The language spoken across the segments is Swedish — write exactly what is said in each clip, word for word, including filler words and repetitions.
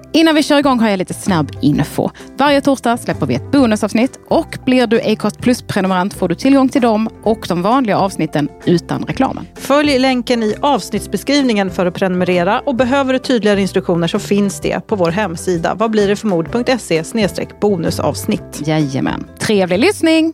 Innan vi kör igång har jag lite snabb info. Varje torsdag släpper vi ett bonusavsnitt och blir du Acast Plus-prenumerant får du tillgång till dem och de vanliga avsnitten utan reklamen. Följ länken i avsnittsbeskrivningen för att prenumerera och behöver du tydligare instruktioner så finns det på vår hemsida vad blir det för mod punkt se slash bonusavsnitt. Jajamän. Trevlig lyssning!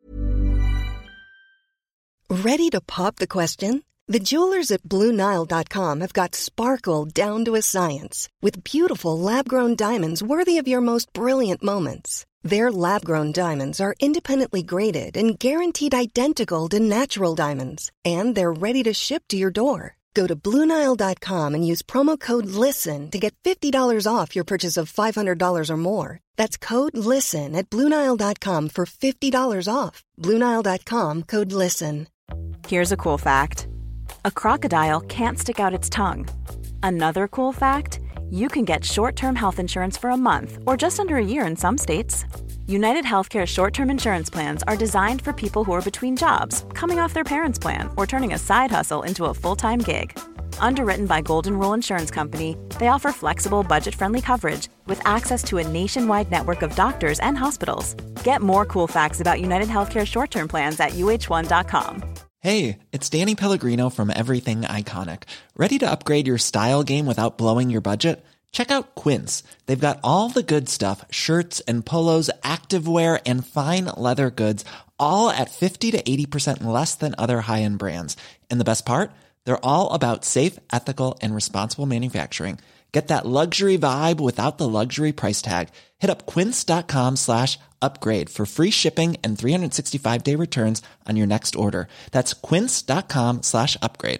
Ready to pop the question? The jewelers at Blue Nile dot com have got sparkle down to a science with beautiful lab-grown diamonds worthy of your most brilliant moments. Their lab-grown diamonds are independently graded and guaranteed identical to natural diamonds, and they're ready to ship to your door. Go to Blue Nile dot com and use promo code LISTEN to get fifty dollars off your purchase of five hundred dollars or more. That's code LISTEN at Blue Nile dot com for fifty dollars off. Blue Nile dot com, code LISTEN. Here's a cool fact. A crocodile can't stick out its tongue. Another cool fact, you can get short-term health insurance for a month or just under a year in some states. United Healthcare short-term insurance plans are designed for people who are between jobs, coming off their parents' plan, or turning a side hustle into a full-time gig. Underwritten by Golden Rule Insurance Company, they offer flexible, budget-friendly coverage with access to a nationwide network of doctors and hospitals. Get more cool facts about United Healthcare short-term plans at U H one dot com. Hey, it's Danny Pellegrino from Everything Iconic. Ready to upgrade your style game without blowing your budget? Check out Quince. They've got all the good stuff, shirts and polos, activewear, and fine leather goods, all at fifty to eighty percent less than other high-end brands. And the best part? They're all about safe, ethical, and responsible manufacturing. Get that luxury vibe without the luxury price tag. Hit up quince.com slash upgrade for free shipping and three sixty-five day returns on your next order. That's quince.com slash upgrade.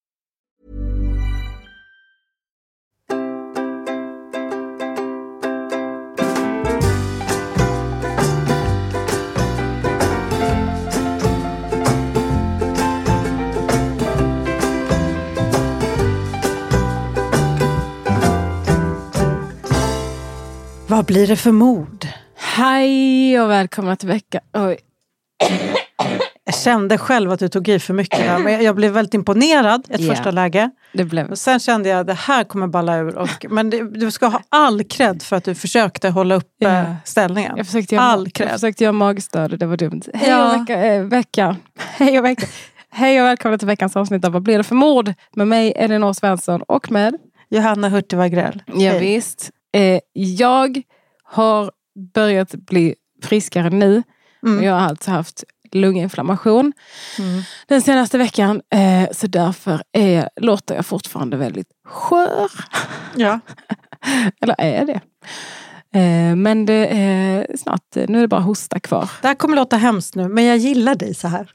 Vad blir det för mod? Hej och välkomna till veckan. Oj. Jag kände själv att du tog i för mycket där, men jag blev väldigt imponerad i ett yeah. första läge. Det blev. Och sen kände jag att det här kommer balla ur. Och, men det, du ska ha all cred för att du försökte hålla upp yeah. ställningen. Jag försökte göra, all cred. Jag försökte göra magstöd, det var dumt. Hej ja. och vecka, äh, vecka. Hej och vecka. Hej och välkomna till veckans avsnitt av Vad blir det för mord? Med mig, Elinor Svensson, och med Johanna Hurtig Wagrell. Ja, visst. Eh, jag har börjat bli friskare nu. Mm. Jag har alltså haft lunginflammation mm. den senaste veckan. Eh, så därför är, låter jag fortfarande väldigt skör. Ja. Eller är det? Eh, men det är snart, nu är det bara hosta kvar. Det här kommer låta hemskt nu, men jag gillar dig så här.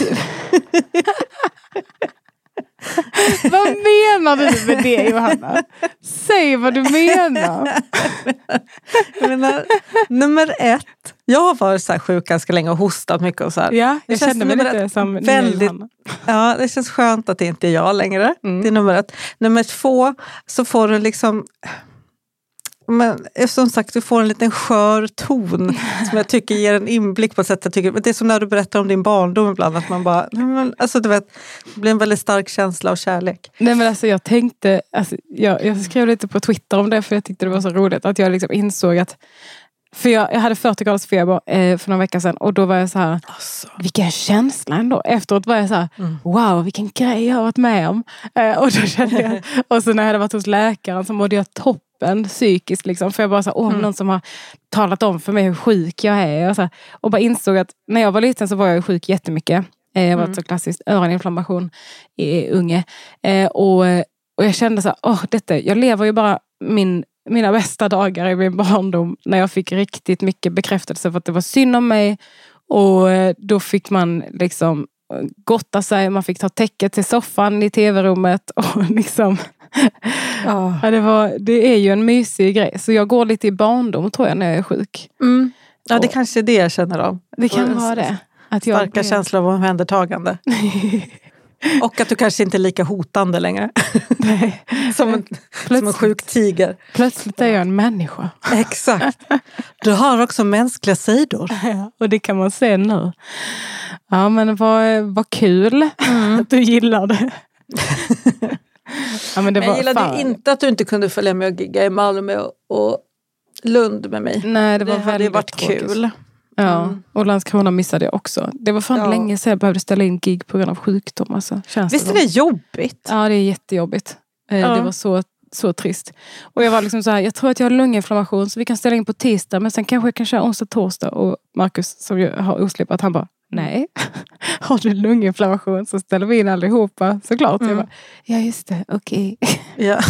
Vad menar du med det, Johanna? Säg vad du menar. Jag menar, nummer ett. Jag har varit så här sjuk ganska länge och hostat mycket och så här. Ja, jag kände mig lite som väldigt, ja, det känns skönt att det inte är jag längre. Mm. Det är nummer ett. Nummer två, så får du liksom... Men som sagt, du får en liten skör ton som jag tycker ger en inblick på sätt jag tycker. Men det är som när du berättar om din barndom ibland, att man bara, men, alltså du vet, det blir en väldigt stark känsla av kärlek. Nej men alltså jag tänkte, alltså, jag, jag skrev lite på Twitter om det för jag tyckte det var så roligt att jag liksom insåg att, för jag, jag hade fyrtio graders feber eh, för några veckor sedan och då var jag så här, alltså. Vilken känsla ändå. Efteråt var jag så här, mm. wow, vilken grej jag har varit med om. Eh, och då kände jag, och så när jag hade varit hos läkaren så mådde jag topp. Psykiskt liksom, för jag bara så åh, mm. någon som har talat om för mig hur sjuk jag är och, så, och bara insåg att när jag var liten så var jag sjuk jättemycket. Jag var mm. så klassiskt öroninflammation i unge eh, och, och jag kände så åh, detta, jag lever ju bara min, mina bästa dagar i min barndom när jag fick riktigt mycket bekräftelse för att det var synd om mig och då fick man liksom gotta sig, man fick ta täcket till soffan i tv-rummet och liksom ja. Ja, det, var, det är ju en mysig grej. Så jag går lite i barndom tror jag när jag är sjuk. Mm. Ja, det och, kanske är det jag känner av. Det kan vara det. Att jag starka känslor av omhändertagande. Och att du kanske inte är lika hotande längre. Nej. som, en, som en sjuk tiger. Plötsligt är jag en människa. Exakt. Du har också mänskliga sidor. Ja, och det kan man se nu. Ja, men vad, vad kul mm. att du gillar det. Ja, men det men var jag gillade fan. ju inte att du inte kunde följa med och gigga i Malmö och, och Lund med mig. Nej, det var det hade ju varit tråkigt. kul. Ja, Mm. och Landskrona missade jag också. Det var fan Ja. länge sedan jag behövde ställa in gig på grund av sjukdom. Alltså. Känns Visst är det det jobbigt? Ja, det är jättejobbigt. Eh, Ja. Det var så, så trist. Och jag var liksom så här, jag tror att jag har lunginflammation så vi kan ställa in på tisdag men sen kanske jag kan köra onsdag, torsdag. Och Marcus som ju har oslipat, han bara, nej. Har du lunginflammation så ställer vi in allihopa. Såklart. Mm. Jag bara, ja just det, okej. Okay. Ja.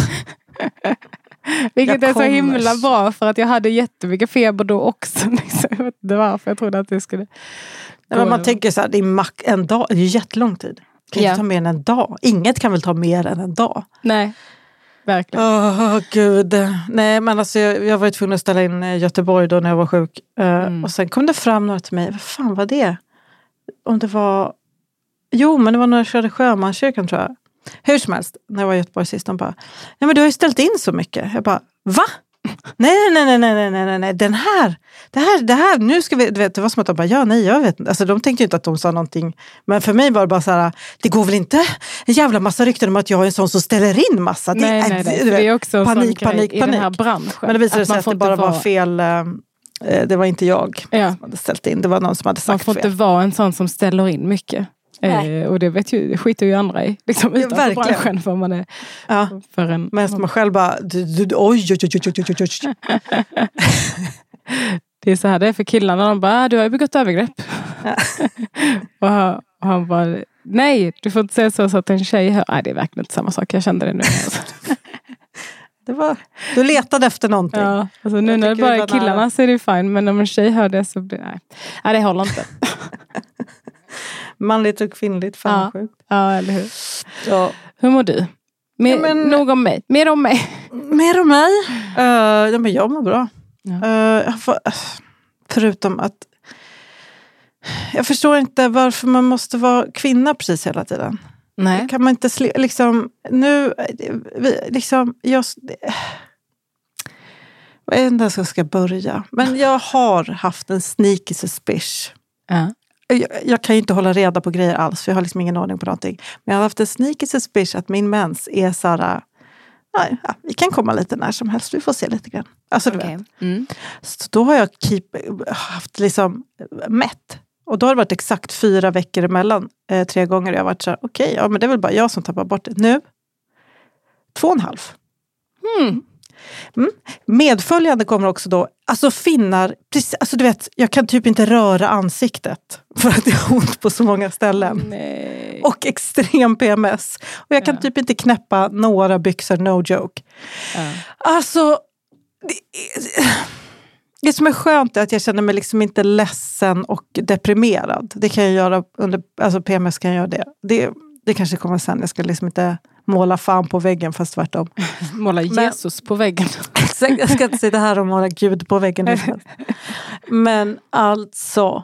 Vilket Jag är så kommer. himla bra för att jag hade jättemycket feber då också. Liksom. Jag vet inte varför jag trodde att det skulle... Nej, men man tänker så här, det är mack en dag, det är ju jättelång tid. Kan Ja. inte ta mer än en dag. Inget kan väl ta mer än en dag. Nej, verkligen. Åh, oh, gud. Nej, men alltså jag, jag var ju tvungen att ställa in i Göteborg då när jag var sjuk. Uh, Mm. Och sen kom det fram några till mig. Vad fan var det? Om det var... Jo, men det var när jag körde Sjömanskyrkan tror jag. Hur som helst, när jag var i Göteborg sist, de bara, nej men du har ju ställt in så mycket. Jag bara, va? Nej, nej, nej, nej, nej, nej, nej, nej, den här, det här, det här, nu ska vi, du vet, det var som att de bara, ja, nej, jag vet inte. Alltså de tänkte ju inte att de sa någonting. Men för mig var det bara så här, det går väl inte en jävla massa rykten om att jag är en sån som ställer in massa. Det, Nej, är, nej, nej. du vet, Det är också panik, panik, panik, i den här panik. branschen. Men det visade Att sig man att får det inte bara var vara- fel, eh, det var inte jag Ja. som hade ställt in, det var någon som hade Man sagt får fel. inte vara en sån som ställer in mycket. Eh, och det vet ju, det skiter ju andra i. Liksom Ja, utanför verkligen. branschen för man är Ja. för en... Men man själv bara, du, du, oj, oj, oj, oj, oj, oj, oj. Det är så här det är för killarna. De bara, ah, du har ju begått övergrepp. Ja. och, han, och han bara, nej, du får inte säga så, så att en tjej hör. Nej, det är verkligen inte samma sak. Jag kände det nu. Det var, du letade efter någonting. Ja, alltså nu Jag när det tycker bara vi är var killarna nära. så är det fine. Men om en tjej hör det så blir nej. Nej, det håller inte. Manligt och kvinnligt, fan Ja. sjukt. Ja, eller hur? Ja. Hur mår du? Mer, Ja, men- nog om mig. Mer om mig. Mer om mig? Uh, ja, men jag mår bra. Ja. Uh, jag får, förutom att jag förstår inte varför man måste vara kvinna precis hela tiden. Nej. Kan man inte sli- liksom nu vi, liksom jag jag vet inte ens hur jag ska börja. Men jag har haft en sneaky suspicion. Ja. Jag, jag kan ju inte hålla reda på grejer alls, för jag har liksom ingen ordning på någonting. Men jag har haft en sneaky suspicion att min mens är så här, nej, ja, vi kan komma lite när som helst, vi får se lite grann. Alltså du Okej. vet. Mm. Så då har jag keep, haft liksom mätt. Och då har det varit exakt fyra veckor emellan, eh, tre gånger. Jag har varit så här, okej, okay, ja men det är väl bara jag som tappar bort det. Nu, två och en halv. Mm. Mm. Medföljande kommer också då, alltså finnar, precis, alltså du vet, jag kan typ inte röra ansiktet för att det är ont på så många ställen. Nej. Och extrem P M S. Och jag kan Ja. typ inte knäppa några byxor, no joke. Ja. Alltså, det, det som är skönt är att jag känner mig liksom inte ledsen och deprimerad. Det kan jag göra under, alltså P M S kan jag göra det. Det, det kanske kommer sen, jag ska liksom inte måla fan på väggen fast tvärtom. Måla Jesus på väggen. Jag ska inte sitta här och måla Gud på väggen. Men alltså,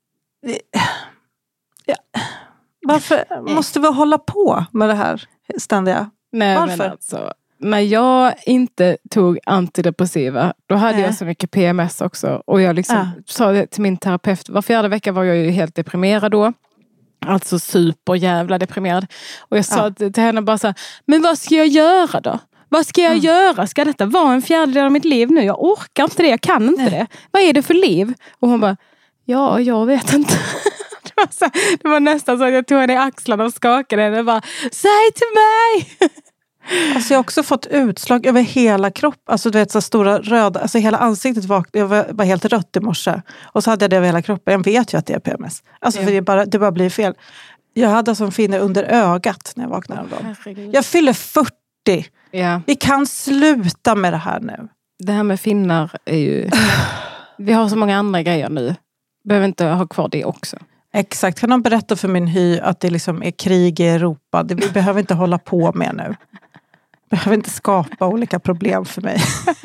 ja, varför måste vi hålla på med det här ständiga? Nej, Varför? men alltså, när jag inte tog antidepressiva, då hade Nej. jag så mycket P M S också. Och jag liksom Ja. sa det till min terapeut. Var fjärde vecka var jag ju helt deprimerad då. Alltså super jävla deprimerad. Och jag sa Ja. till henne bara så här, men vad ska jag göra då? Vad ska jag Mm. göra? Ska detta vara en fjärdedel av mitt liv nu? Jag orkar inte det, jag kan inte Nej. det. Vad är det för liv? Och hon bara, ja, jag vet inte. Det var, så, det var nästan så att jag tog henne i axlarna och skakade henne och bara, säg till mig! Alltså jag har också fått utslag över hela kroppen. Alltså du vet så stora röda, alltså hela ansiktet var, jag var, var helt rött i morse. Och så hade jag det över hela kroppen. Jag vet ju att det är P M S. Alltså Ja. för det bara, det bara blir fel. Jag hade som finne under ögat när jag vaknade häromdagen. Herregud. Jag fyller fyrtio. Ja. Vi kan sluta med det här nu. Det här med finnar är ju... Vi har så många andra grejer nu. Behöver inte ha kvar det också. Exakt. Kan de berätta för min hy att det liksom är krig i Europa? Det vi behöver inte hålla på med nu. Behöver inte skapa olika problem för mig.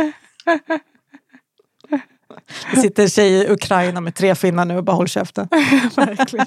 Det sitter en tjej i Ukraina med tre finnar nu och bara håll käften. Verkligen.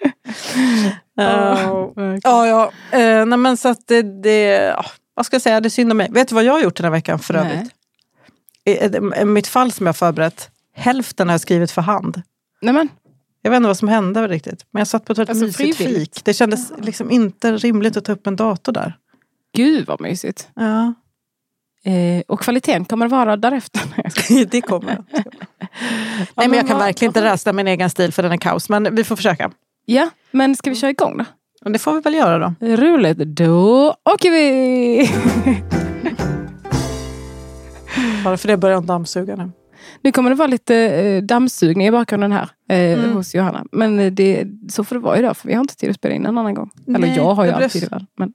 Ja, ja. ja. Uh, nej, men så att det, det ja, vad ska jag säga, det är synd om mig. Vet du vad jag har gjort den här veckan för Nej. övrigt? I, i, mitt fall som jag har förberett, hälften har jag skrivit för hand. Nej men, Jag vet inte vad som hände riktigt. Men jag satt på ett väldigt Alltså, mysigt frivilligt. fik. Det kändes liksom inte rimligt att ta upp en dator där. Gud vad mysigt. Ja. Eh, och kvaliteten kommer att vara därefter. Det kommer. Nej, men jag kan verkligen inte rasta min egen stil för den är kaos. Men vi får försöka. Ja, men ska vi köra igång då? Och det får vi väl göra då. Roligt. Då åker vi! Bara för det börjar dammsuga nu. Nu kommer det vara lite eh, dammsugning i bakgrunden här eh, mm. hos Johanna. Men det, så får det vara idag, för vi har inte tid att spela in en annan gång. Nej, eller jag har ju alltid det väl. Men...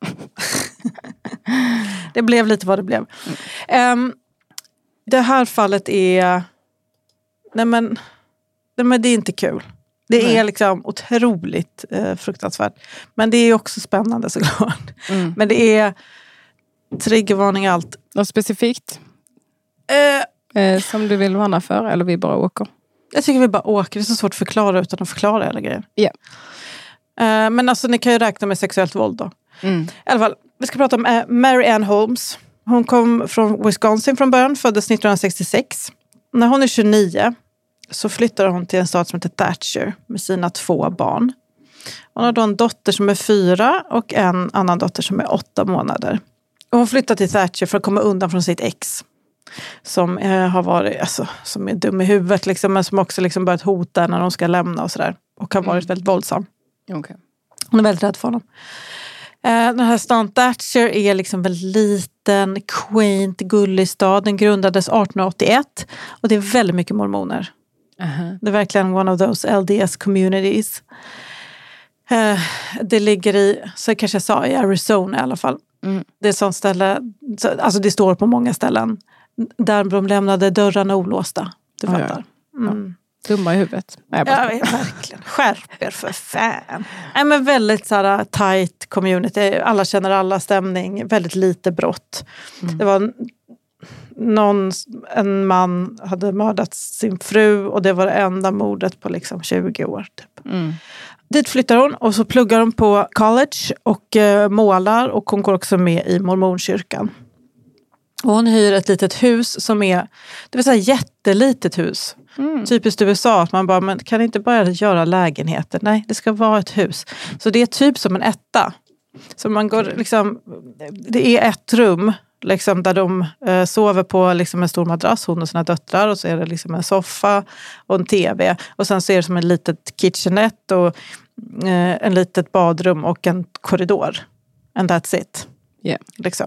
det blev lite vad det blev. Mm. Um, det här fallet är... Nej men, nej men det är inte kul. Det nej. är liksom otroligt eh, fruktansvärt. Men det är också spännande såklart. Mm. Men det är triggervarning allt. Något specifikt? Uh, Eh, som du vill varna för, eller vi bara åker? Jag tycker vi bara åker. Det är så svårt att förklara utan att förklara hela grejen. Yeah. Eh, men alltså ni kan ju räkna med sexuellt våld då. Mm. I alla fall, vi ska prata om eh, Mary Ann Holmes. Hon kom från Wisconsin från början, föddes nittonhundrasextiosex. När hon är tjugonio så flyttar hon till en stad som heter Thatcher med sina två barn. Hon har då en dotter som är fyra och en annan dotter som är åtta månader. Och hon flyttar till Thatcher för att komma undan från sitt ex. Som eh, har varit, alltså, som är dum i huvudet liksom, men som också liksom börjat hota när de ska lämna och sådär. Och har varit mm. väldigt våldsam. Okay. Hon är väldigt rädd för honom. Eh, den här stan Thatcher är liksom väldigt liten, quaint, gullig stad. Den grundades arton åttioett och det är väldigt mycket mormoner. Uh-huh. Det är verkligen one of those L D S communities. Eh, det ligger i, så kanske jag sa, i Arizona i alla fall. Mm. Det är ett sånt ställe, alltså det står på många ställen. Där de lämnade dörrarna olåsta. Du ja, fattar. Mm. Ja. Dumma i huvudet. Nej, ja, verkligen. Skärper för fan. Nej, men väldigt så här, tight community. Alla känner alla, stämning. Väldigt lite brott. Mm. Det var någon, en man hade mördat sin fru. Och det var det enda mordet på liksom tjugo år. Typ. Mm. Dit flyttar hon och så pluggar hon på college och eh, målar. Och hon går också med i mormonkyrkan. Och hon hyr ett litet hus som är, det vill säga jättelitet hus. Mm. Typiskt U S A, att man bara, men kan inte bara göra lägenheter? Nej, det ska vara ett hus. Så det är typ som en etta. Så man går liksom, det är ett rum liksom, där de eh, sover på liksom, en stor madrass, hon och sina döttrar. Och så är det liksom en soffa och en tv. Och sen så är det som en litet kitchenette och eh, en litet badrum och en korridor. And that's it. Yeah. Liksom.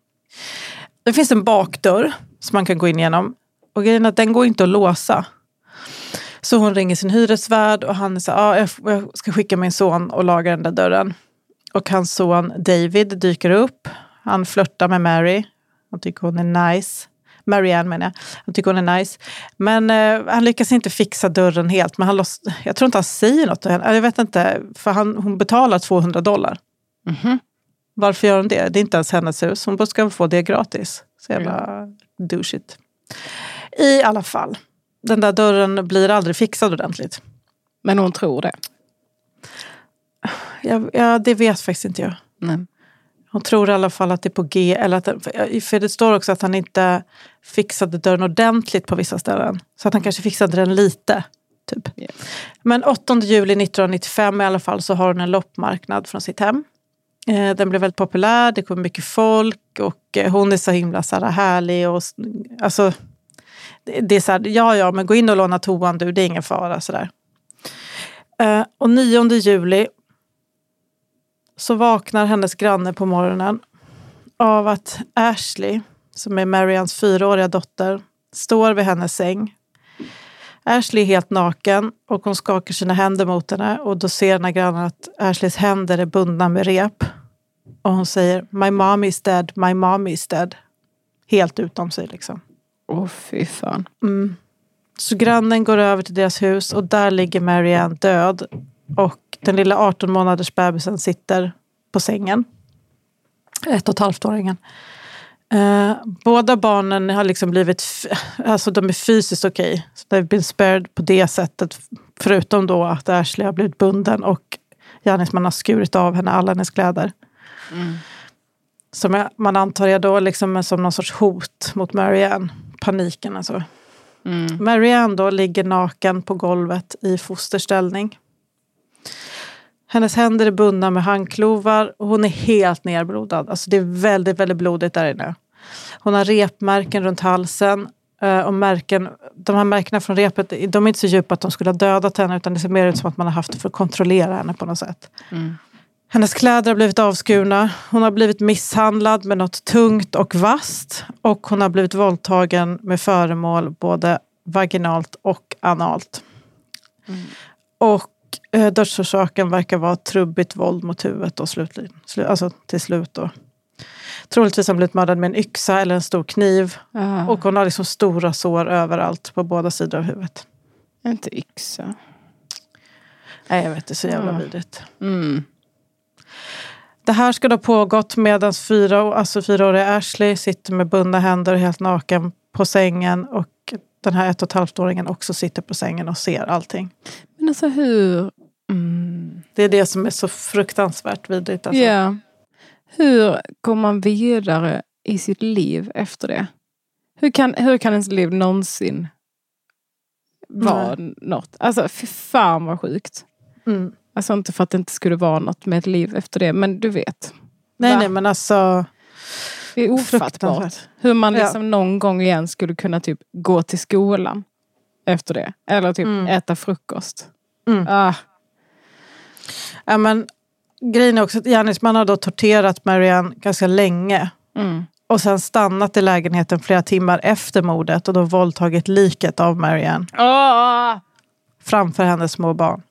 Det finns en bakdörr som man kan gå in genom. Och grejen är att den går inte att låsa. Så hon ringer sin hyresvärd och han säger ah, jag ska skicka min son och laga den där dörren. Och hans son David dyker upp. Han flörtar med Mary. Han tycker hon är nice. Mary Ann menar jag. Han tycker hon är nice. Men eh, han lyckas inte fixa dörren helt. Men han loss, jag tror inte han säger något till henne. Jag vet inte. För han, hon betalar tvåhundra dollar. Mhm. Varför gör hon det? Det är inte ens hennes hus. Hon bara ska få det gratis. Så jävla douchigt. I alla fall. Den där dörren blir aldrig fixad ordentligt. Men hon tror det. Ja, ja det vet faktiskt inte jag. Nej. Hon tror i alla fall att det är på G. Eller att, för det står också att han inte fixade dörren ordentligt på vissa ställen. Så att han kanske fixade den lite. Typ. Yeah. Men åttonde juli nittonhundranittiofem i alla fall så har hon en loppmarknad från sitt hem. Den blev väldigt populär, det kom mycket folk och hon är så himla så här härlig och alltså det är så här, ja ja men gå in och låna toan du, det är ingen fara sådär. Och nionde juli så vaknar hennes granne på morgonen av att Ashley, som är Marians fyraåriga dotter, står vid hennes säng. Ashley är helt naken och hon skakar sina händer mot henne och då ser den här grannen att Ashleys händer är bundna med rep. Och hon säger, my mom is dead, my mom is dead. Helt utom sig liksom. Åh, oh, fy fan. Mm. Så grannen går över till deras hus och där ligger Mary Ann död. Och den lilla arton månaders bebisen sitter på sängen. Ett och ett halvt-åringen. Uh, båda barnen har liksom blivit, f- alltså de är fysiskt okej. Okay. Så they've been spared på det sättet. Förutom då att Ashley har blivit bunden och gärningsmannen har skurit av henne alla hennes kläder. Mm. Som jag, man antar jag då liksom som någon sorts hot mot Mary Ann. Paniken alltså. Mm. Mary Ann då ligger naken på golvet i fosterställning. Hennes händer är bundna med handklovar och hon är helt nerblodad. Alltså det är väldigt, väldigt blodigt där inne. Hon har repmärken runt halsen. Och märken, de här märkena från repet, de är inte så djupa att de skulle ha dödat henne, utan det ser mer ut som att man har haft det för att kontrollera henne på något sätt. Mm. Hennes kläder har blivit avskurna. Hon har blivit misshandlad med något tungt och vasst. Och hon har blivit våldtagen med föremål både vaginalt och analt. Mm. Och eh, dödsorsaken verkar vara trubbigt våld mot huvudet och slutligen, slu, alltså till slut då. Troligtvis har hon blivit mördad med en yxa eller en stor kniv. Ah. Och hon har liksom stora sår överallt på båda sidor av huvudet. Inte yxa. Nej, jag vet, det är så jävla ah. vidrigt. Mm. Det här ska då pågått medan fyra, alltså fyraåriga Ashley sitter med bundna händer helt naken på sängen. Och den här ett och ett halvt-åringen också sitter på sängen och ser allting. Men alltså hur... Mm. Det är det som är så fruktansvärt vidrigt. Alltså. Yeah. Hur kommer man vidare i sitt liv efter det? Hur kan, hur kan ens liv någonsin vara mm. något? Alltså, fy fan vad sjukt. Mm. Alltså inte för att det inte skulle vara något med ett liv efter det, men du vet. Nej, Va? nej, men alltså... Det är ofattbart. Hur man liksom ja. någon gång igen skulle kunna typ gå till skolan efter det. Eller typ mm. äta frukost. Mm. Ah. Ja, men... Grejen är också att gärningsmannen har då torterat Marianne ganska länge. Mm. Och sen stannat i lägenheten flera timmar efter mordet. Och då våldtagit liket av Marianne. Oh! Framför hennes små barn.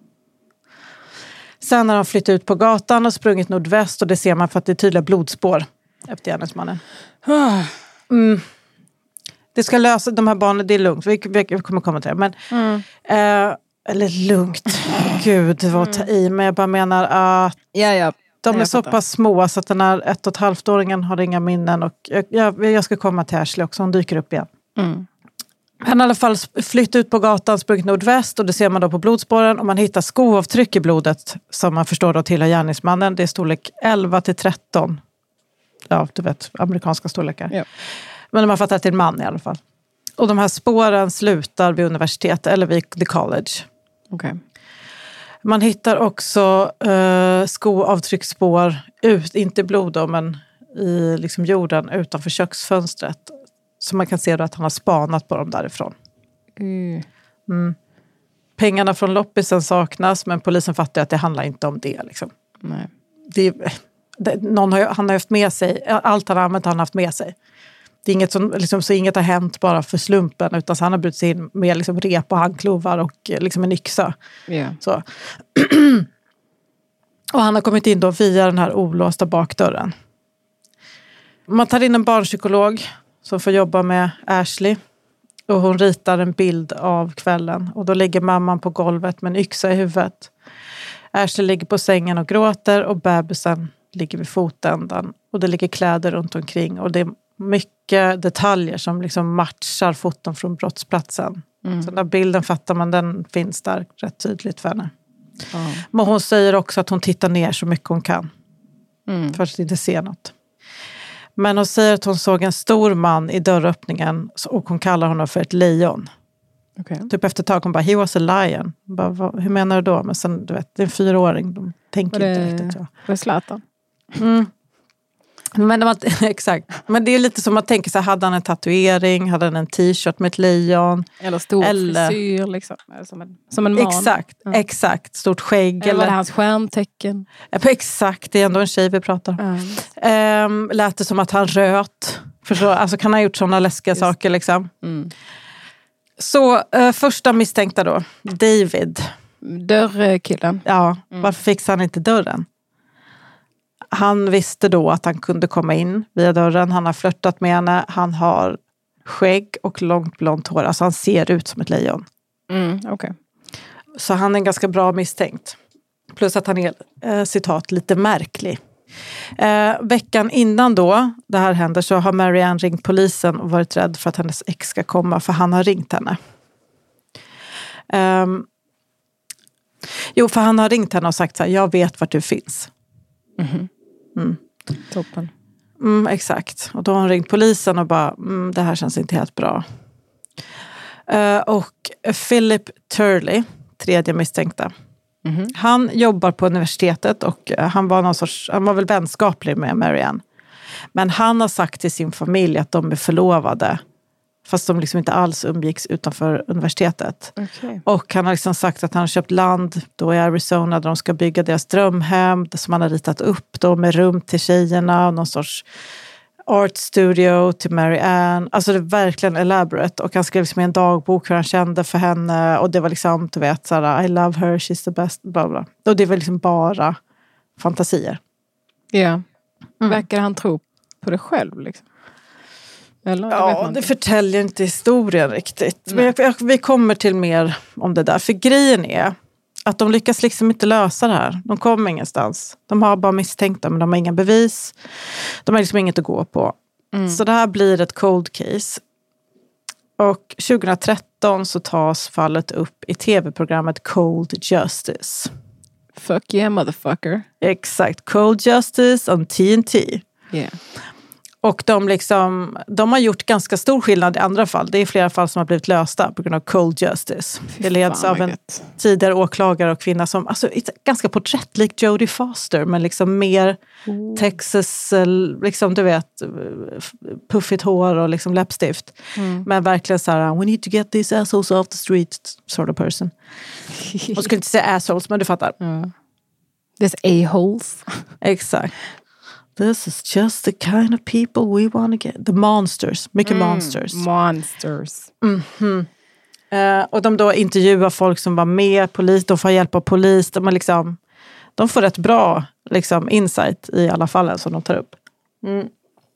Sen har de flyttat ut på gatan och sprungit nordväst. Och det ser man för att det är tydliga blodspår efter gärningsmannen. Oh. Mm. Det ska lösa de här barnen, det är lugnt. Vi, vi, vi kommer komma till det. Men... Mm. Eh, Eller lugnt. Gud, det var att ta i. Men jag bara menar att ja, ja. de är jag så fattar. pass små så att den här ett och ett halvt-åringen har inga minnen. Och jag, jag, jag ska komma till Ashley också, hon dyker upp igen. Mm. Han har i alla fall flyttat ut på gatan, sprungit nordväst. Och det ser man då på blodspåren. Och man hittar skoavtryck i blodet som man förstår då tillhör gärningsmannen. Det är storlek elva till tretton. Ja, du vet, amerikanska storlekar. Ja. Men man fattar att det är en man i alla fall. Och de här spåren slutar vid universitetet eller vid the college. Okay. Man hittar också uh, skoavtrycksspår ut, inte i blod då, men i liksom jorden utanför köksfönstret. Så man kan se då att han har spanat på dem därifrån. Mm. Mm. Pengarna från loppisen saknas, men polisen fattar att det handlar inte om det. Liksom. Nej. Det, det, någon har, han har haft med sig, allt han har använt har han haft med sig. Det är inget som, liksom, så inget har hänt bara för slumpen, utan så han har brutit sig in med liksom, rep och handklovar och liksom en yxa. Yeah. Så. Och han har kommit in då via den här olåsta bakdörren. Man tar in en barnpsykolog som får jobba med Ashley. Och hon ritar en bild av kvällen. Och då ligger mamman på golvet med en yxa i huvudet. Ashley ligger på sängen och gråter och bebisen ligger vid fotändan. Och det ligger kläder runt omkring. Och det är mycket detaljer som liksom matchar foton från brottsplatsen. Mm. Så den där bilden fattar man, den finns där rätt tydligt för henne. Mm. Men hon säger också att hon tittar ner så mycket hon kan. Mm. För att inte se något. Men hon säger att hon såg en stor man i dörröppningen. Och hon kallar honom för ett lejon. Okay. Typ efter ett tag hon bara, he was a lion. Bara, vad, hur menar du då? Men sen, du vet, det är en fyraåring. De tänker det, inte riktigt så. Var det Zlatan? Mm. Men, man, exakt. Men det är lite som att tänka så här, hade han en tatuering, hade han en t-shirt med ett lejon. Eller stor eller... frisyr liksom. Som en, som en man. Exakt, mm. exakt. Stort skägg. Eller, eller var det hans stjärntecken? Exakt, det är ändå en tjej vi pratar om. Mm. Um, lät det som att han röt. Förstår, alltså kan han ha gjort sådana läskiga Just. saker liksom. Mm. Så uh, första misstänkta då, David. Dörrkillen. Ja, mm. varför fixade han inte dörren? Han visste då att han kunde komma in via dörren. Han har flörtat med henne. Han har skägg och långt blont hår. Alltså han ser ut som ett lejon. Mm, okay. Så han är en ganska bra misstänkt. Plus att han är, eh, citat, lite märklig. Eh, veckan innan då det här händer så har Marianne ringt polisen och varit rädd för att hennes ex ska komma. För han har ringt henne. Eh, jo, för han har ringt henne och sagt så här, jag vet vart du finns. Mm-hmm. Mm. Toppen. Mm, exakt. Och då har hon ringt polisen och bara, mm, det här känns inte helt bra. Uh, och Philip Turley, tredje misstänkta. Mm-hmm. Han jobbar på universitetet och han var, någon sorts, han var väl vänskaplig med Marianne. Men han har sagt till sin familj att de är förlovade. Fast de liksom inte alls umgicks utanför universitetet. Okay. Och han har liksom sagt att han har köpt land då i Arizona där de ska bygga deras drömhem. Som han har ritat upp då med rum till tjejerna. Någon sorts art studio till Marianne. Alltså det är verkligen elaborate. Och han skrev liksom i en dagbok hur han kände för henne. Och det var liksom, du vet, såhär, I love her, she's the best, bla bla. Och det var liksom bara fantasier. Ja. Yeah. Mm. Verkar han tro på det själv liksom? Eller, ja, det förtäljer inte historien riktigt. Nej. Men jag, jag, vi kommer till mer om det där. För grejen är att de lyckas liksom inte lösa det här. De kommer ingenstans. De har bara misstänkta men de har inga bevis. De har liksom inget att gå på. Mm. Så det här blir ett cold case. Och tjugohundratretton så tas fallet upp i tv-programmet Cold Justice. Fuck yeah motherfucker. Exakt. Cold Justice on T N T. Yeah. Och de, liksom, de har gjort ganska stor skillnad i andra fall. Det är flera fall som har blivit lösta på grund av cold justice. Fy det leds av en vet. tidigare åklagare och kvinna som, alltså ganska porträttlik Jodie Foster, men liksom mer oh. Texas, liksom du vet, puffigt hår och liksom läppstift. Mm. Men verkligen så här, we need to get these assholes off the street sort of person. Jag skulle inte säga assholes, men du fattar. Mm. There's a-holes. Exakt. This is just the kind of people we want to get. The monsters. Mycket mm, monsters. Monsters. Mm-hmm. Uh, och de då intervjuar folk som var med. Polis, de får hjälp av polis. De, har liksom, de får rätt bra liksom, insight i alla fallen som de tar upp. Mm.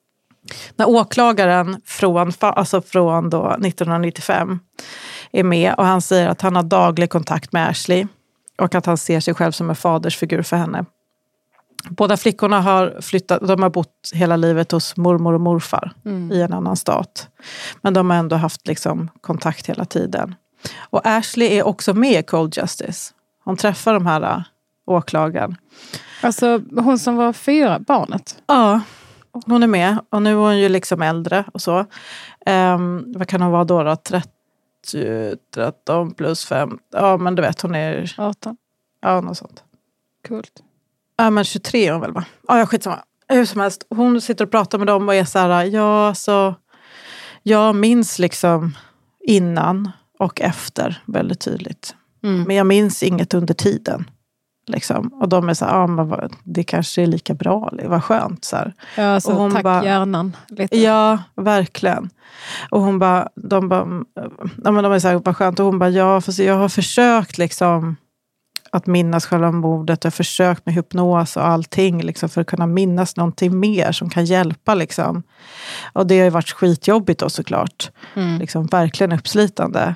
När åklagaren från, alltså från då nittonhundranittiofem är med. Och han säger att han har daglig kontakt med Ashley. Och att han ser sig själv som en fadersfigur för henne. Båda flickorna har flyttat, de har bott hela livet hos mormor och morfar mm. i en annan stat. Men de har ändå haft liksom kontakt hela tiden. Och Ashley är också med i Cold Justice. Hon träffar de här äh, åklagaren. Alltså hon som var fyra, barnet? Ja, hon är med. Och nu är hon ju liksom äldre och så. Um, vad kan hon vara då då? trettio, tretton plus fem. Ja, men du vet, hon är... arton. Ja, något sånt. Coolt. Ja, men tjugotre är hon väl va? Ja, jag skitsamma. Hur som helst. Hon sitter och pratar med dem och är så här, ja, så jag minns liksom innan och efter väldigt tydligt. Mm. Men jag minns inget under tiden. Liksom. Och de är så här, ja, men vad, det kanske är lika bra. Vad skönt. Så här. Ja, så och hon tack ba, hjärnan. Lite. Ja, verkligen. Och hon bara, de bara, ja, men de är så här, vad skönt. Och hon bara, ja, för jag har försökt liksom att minnas själva mordet. Jag har försökt med hypnos och allting liksom, för att kunna minnas någonting mer som kan hjälpa. Liksom. Och det har ju varit skitjobbigt då såklart. Mm. Liksom, verkligen uppslitande.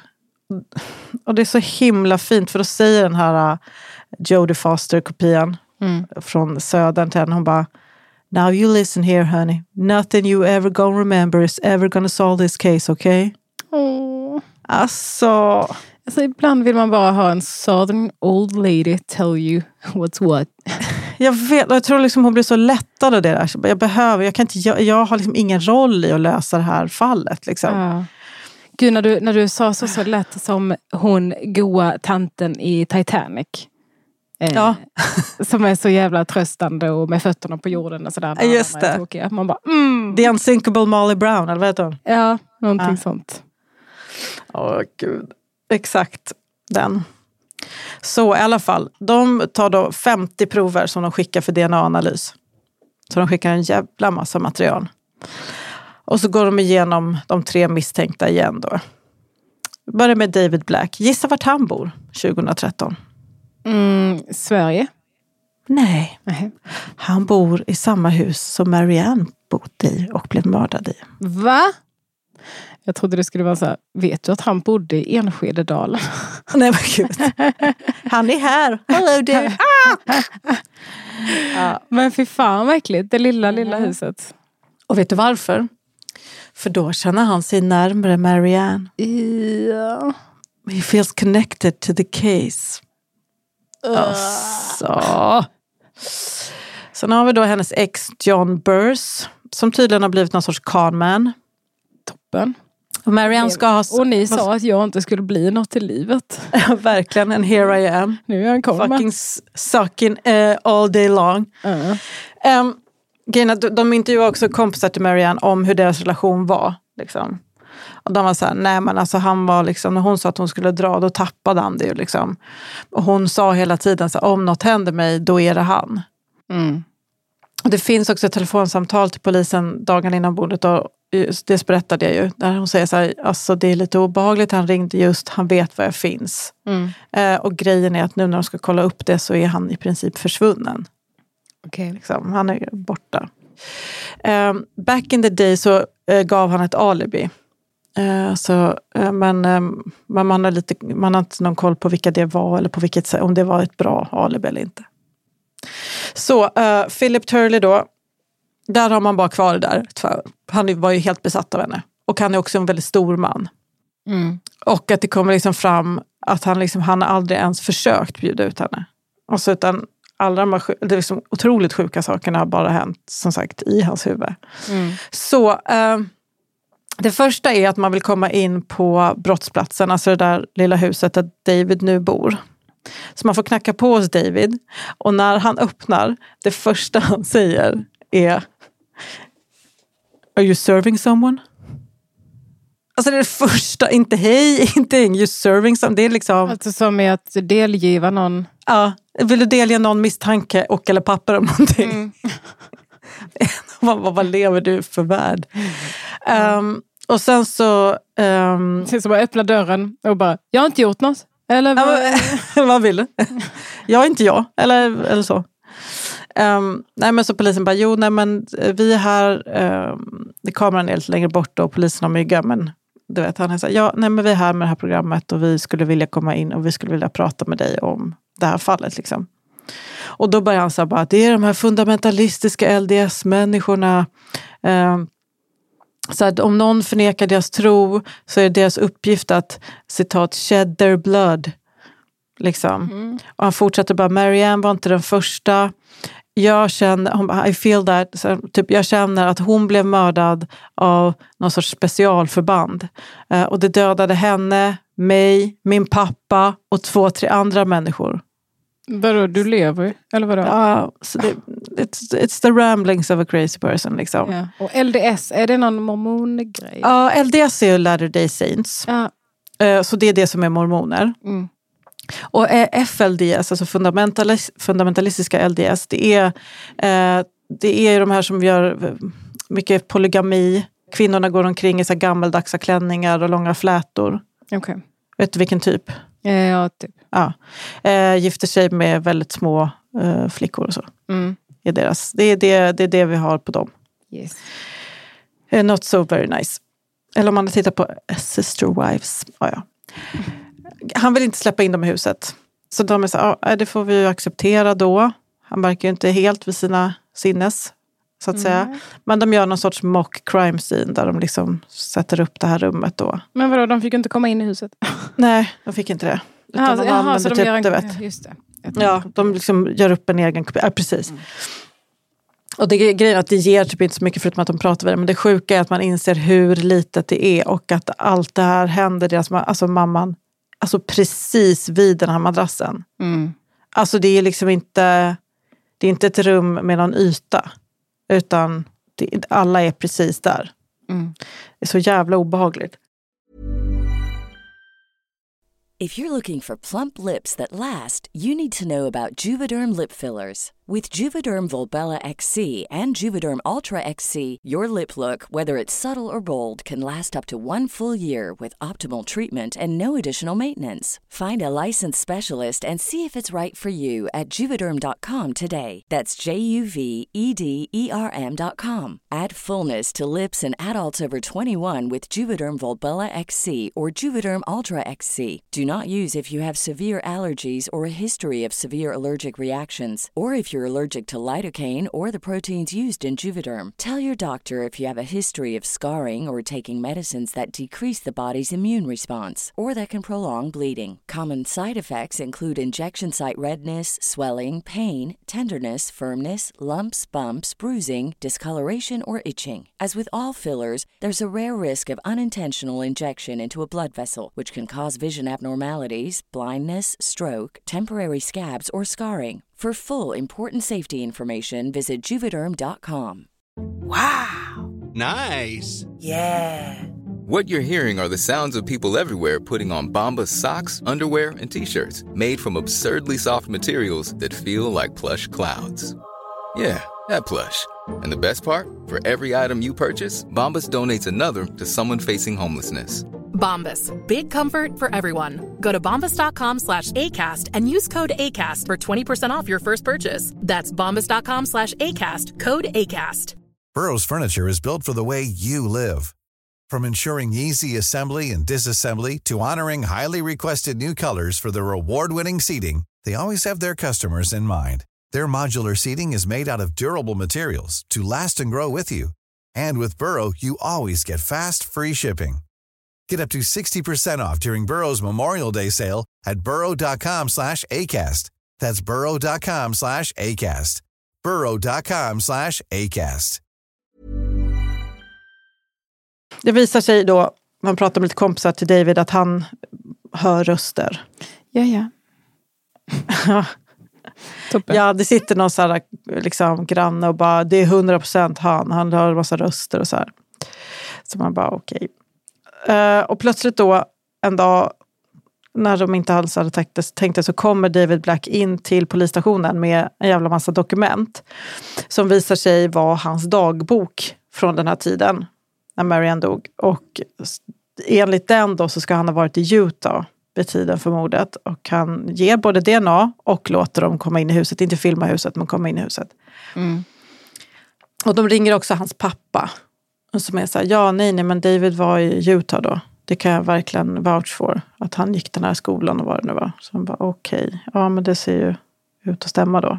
Och det är så himla fint för då säger den här uh, Jodie Foster-kopian mm. från södern till henne. Hon bara, now you listen here honey. Nothing you ever gonna remember is ever gonna solve this case, okay? Oh. Alltså... Alltså ibland vill man bara ha en southern old lady tell you what's what. Jag vet, jag tror liksom hon blir så lättad av det där. Jag behöver, jag kan inte, jag, jag har liksom ingen roll i att lösa det här fallet liksom. Ja. Gud, när du, när du sa så så lätt som hon goa tanten i Titanic. Eh, ja. Som är så jävla tröstande och med fötterna på jorden och sådär. Just det. Tråkiga. Man bara, mm. The Unsinkable Molly Brown, eller vad heter hon? Ja, någonting ja. sånt. Åh, gud. Exakt den. Så i alla fall, de tar då femtio prover som de skickar för D N A-analys. Så de skickar en jävla massa material. Och så går de igenom de tre misstänkta igen då. Börjar med David Black. Gissa vart han bor tjugohundratretton? Mm, Sverige? Nej. Nej. Han bor i samma hus som Marianne bodde i och blev mördad i. Va? Jag trodde det skulle vara så här, vet du att han bodde i Enskededalen? Nej men gud. Han är här. Hello du. Ah! Ja, men fy fan verkligen, det lilla, lilla huset. Och vet du varför? För då känner han sig närmare Marianne. Ja. He feels connected to the case. Uh. Alltså. Sen har vi då hennes ex John Burse. Som tydligen har blivit någon sorts conman. Toppen. Och Marianne ska ha... Och ni sa att jag inte skulle bli något i livet. Verkligen, and here I am. Nu är jag en komma. Fucking sucking uh, all day long. Uh. Um, grejen, de, de intervjuade också kompisar till Marianne om hur deras relation var. Liksom. Och de var så här, nej men alltså han var liksom, när hon sa att hon skulle dra, då tappade han det ju liksom. Och hon sa hela tiden så här, om något händer mig, då är det han. Mm. Och det finns också ett telefonsamtal till polisen dagen innan bordet, och det berättade jag ju, där hon säger så här, alltså det är lite obehagligt, han ringde just, han vet var jag finns. Mm. Eh, och grejen är att nu när de ska kolla upp det så är han i princip försvunnen. Okay. Liksom, han är borta. Eh, back in the day så eh, gav han ett alibi. Eh, så, eh, men eh, man, har lite, man har inte någon koll på vilka det var, eller på vilket sätt, om det var ett bra alibi eller inte. Så uh, Philip Turley då, där har man bara kvar det där. Han var ju helt besatt av henne. Och han är också en väldigt stor man. Mm. Och att det kommer liksom fram att han, liksom, han har aldrig ens försökt bjuda ut henne. Och så utan alla de här, det är liksom otroligt sjuka sakerna har bara hänt, som sagt, i hans huvud. Mm. Så uh, det första är att man vill komma in på brottsplatsen, alltså det där lilla huset där David nu bor. Så man får knacka på hos David. Och när han öppnar, det första han säger är: Are you serving someone? Alltså det är det första, inte hej, inte you serving someone. Det är liksom... Alltså som är att delgiva någon. Ja, vill du delge någon misstanke och eller papper om någonting? Mm. vad, vad, vad lever du för värld? Mm. Um, och sen så... Um... Så bara öppna dörren och bara, jag har inte gjort något. Eller vad, ja, men, vad vill du? Jag är inte jag. Eller, eller så. Um, nej men så polisen bara, jo nej men vi är här. Um, det kameran är lite längre bort och polisen har mygga. Men du vet, han är så här, ja nej men vi är här med det här programmet. Och vi skulle vilja komma in och vi skulle vilja prata med dig om det här fallet liksom. Och då börjar han säga bara, det är de här fundamentalistiska L D S-människorna. Um, Så att om någon förnekar deras tro så är det deras uppgift att, citat, shed their blood. Liksom. Mm. Och han fortsätter bara, Marianne var inte den första. Jag känner, I feel that, så, typ, jag känner att hon blev mördad av någon sorts specialförband. Uh, och det dödade henne, mig, min pappa och två, tre andra människor. Vadå, du lever? Eller vadå? Ja, så det, it's, it's the ramblings of a crazy person liksom. Ja. Och L D S, är det någon mormongrej? Ja, L D S är ju Latter-day Saints. Ja. Så det är det som är mormoner. Mm. Och F L D S, alltså fundamentalis- fundamentalistiska L D S, det är, eh, det är de här som gör mycket polygami. Kvinnorna går omkring i så här gammaldags klänningar och långa flätor. Okej. Okay. Vet du vilken typ? Ja, typ. Ja. Eh, gifter sig med väldigt små eh, flickor och så. Mm. Det, är deras, det, är det, det är det vi har på dem. Yes. Eh, not so very nice. Eller om man tittar på Sister Wives. Ah, ja. Han vill inte släppa in dem i huset. Så de är så ah, det får vi ju acceptera då. Han verkar ju inte helt vid sina sinnes, så att mm. säga. Men de gör någon sorts mock crime scene där de liksom sätter upp det här rummet då. Men vadå, de fick inte komma in i huset? Nej, de fick inte det. Utan Aha, de aha, använder så de typ, gör en, du vet. Just det. Ja, de liksom gör upp en egen kopia. Ja, precis. Mm. Och det är grejen att det ger typ inte så mycket förutom att de pratar med det. Men det sjuka är att man inser hur litet det är. Och att allt det här händer deras, alltså mamman, alltså precis vid den här madrassen. Mm. Alltså det är liksom inte, det är inte ett rum med någon yta. Utan det, alla är precis där. Mm. Det är så jävla obehagligt. If you're looking for plump lips that last, you need to know about Juvederm lip fillers. With Juvederm Volbella X C and Juvederm Ultra X C, your lip look, whether it's subtle or bold, can last up to one full year with optimal treatment and no additional maintenance. Find a licensed specialist and see if it's right for you at juvederm dot com today. That's J U V E D E R M dot com. Add fullness to lips in adults over twenty-one with Juvederm Volbella X C or Juvederm Ultra X C. Do not use if you have severe allergies or a history of severe allergic reactions, or if if you're allergic to lidocaine or the proteins used in Juvederm. Tell your doctor if you have a history of scarring or taking medicines that decrease the body's immune response or that can prolong bleeding. Common side effects include injection site redness, swelling, pain, tenderness, firmness, lumps, bumps, bruising, discoloration, or itching. As with all fillers, there's a rare risk of unintentional injection into a blood vessel, which can cause vision abnormalities, blindness, stroke, temporary scabs, or scarring. For full, important safety information, visit Juvederm dot com. Wow. Nice. Yeah. What you're hearing are the sounds of people everywhere putting on Bombas socks, underwear, and T-shirts made from absurdly soft materials that feel like plush clouds. Yeah, that plush. And the best part? For every item you purchase, Bombas donates another to someone facing homelessness. Bombas. Big comfort for everyone. Go to bombas.com slash ACAST and use code ACAST for twenty percent off your first purchase. That's bombas.com slash ACAST. Code ACAST. Burrow's furniture is built for the way you live. From ensuring easy assembly and disassembly to honoring highly requested new colors for their award-winning seating, they always have their customers in mind. Their modular seating is made out of durable materials to last and grow with you. And with Burrow, you always get fast, free shipping. Get up to sixty percent off during Burrow's Memorial Day sale at burrow.com slash ACAST. That's burrow.com slash ACAST. burrow.com slash ACAST. Det visar sig då, man pratar med lite kompisar till David, att han hör röster. Ja, ja. Ja, det sitter någon så här, liksom, granne och bara, det är hundra procent han. Han hör en massa röster och så här. Så man bara, okej. Okay. Uh, och plötsligt då, en dag, när de inte alls hade tänkt, tänkte så kommer David Black in till polisstationen med en jävla massa dokument som visar sig vara hans dagbok från den här tiden när Marianne dog. Och enligt den då så ska han ha varit i Utah vid tiden för mordet. Och han ger både D N A och låter dem komma in i huset. Inte filma huset, men komma in i huset. Mm. Och de ringer också hans pappa. Som är så här, ja nej nej men David var i Utah då. Det kan jag verkligen vouch för. Att han gick den här skolan och vad det nu var. Så han bara okej, okay. Ja men det ser ju ut att stämma då.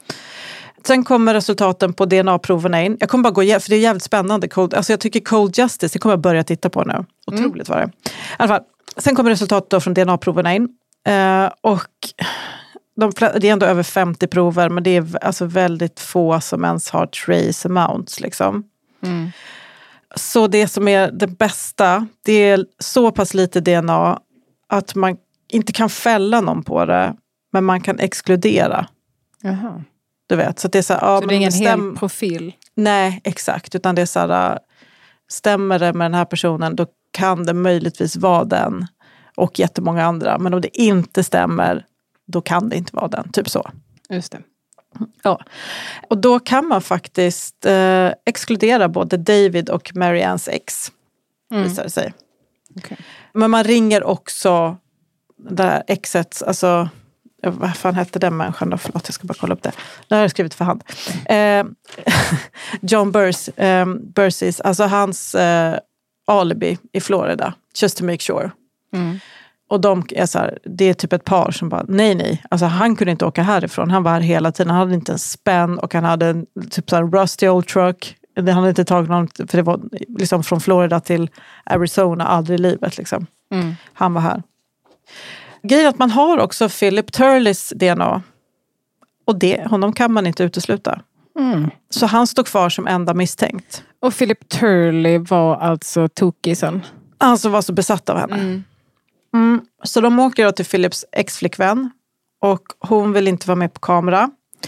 Sen kommer resultaten på D N A-proverna in. Jag kommer bara gå igenom, för det är jävligt spännande. Cold, alltså jag tycker Cold Justice, det kommer jag börja titta på nu. Otroligt mm. var det. I alla fall, sen kommer resultatet då från D N A-proverna in. Uh, och de, det är ändå över femtio prover, men det är alltså väldigt få som ens har trace amounts liksom. Mm. Så det som är det bästa, det är så pass lite D N A att man inte kan fälla någon på det, men man kan exkludera. Jaha. Du vet, så det är så här, ja, så det är ingen stäm- hel profil? Nej, exakt. Utan det är så här, stämmer det med den här personen, då kan det möjligtvis vara den och jättemånga andra. Men om det inte stämmer, då kan det inte vara den. Typ så. Just det. Ja. Och då kan man faktiskt eh, exkludera både David och Mariannes ex. Mm. Visar det sig. Okay. Men man ringer också det här exet, alltså vad fan hette den människan då? Förlåt, jag ska bara kolla upp det. Nu har jag skrivit för hand. Eh, John Burs, eh, Bursis, alltså hans eh, alibi i Florida. Just to make sure. Mm. Och de är så här, det är typ ett par som bara, nej nej. Alltså han kunde inte åka härifrån. Han var här hela tiden. Han hade inte en spänn och han hade en typ så här rusty old truck. Det hade inte tagit någon, för det var liksom från Florida till Arizona, aldrig i livet liksom. Mm. Han var här. Grejen är att man har också Philip Turleys D N A. Och det, honom kan man inte utesluta. Mm. Så han stod kvar som enda misstänkt. Och Philip Turley var alltså tokisen? Han som var så besatt av henne. Mm. Mm. Så de åker då till Philips ex-flickvän. Och hon vill inte vara med på kamera.